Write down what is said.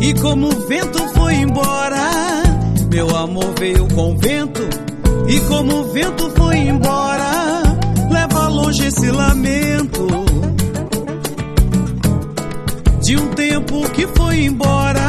E como o vento foi embora, meu amor veio com o vento. E como o vento foi embora, leva longe esse lamento de um tempo que foi embora.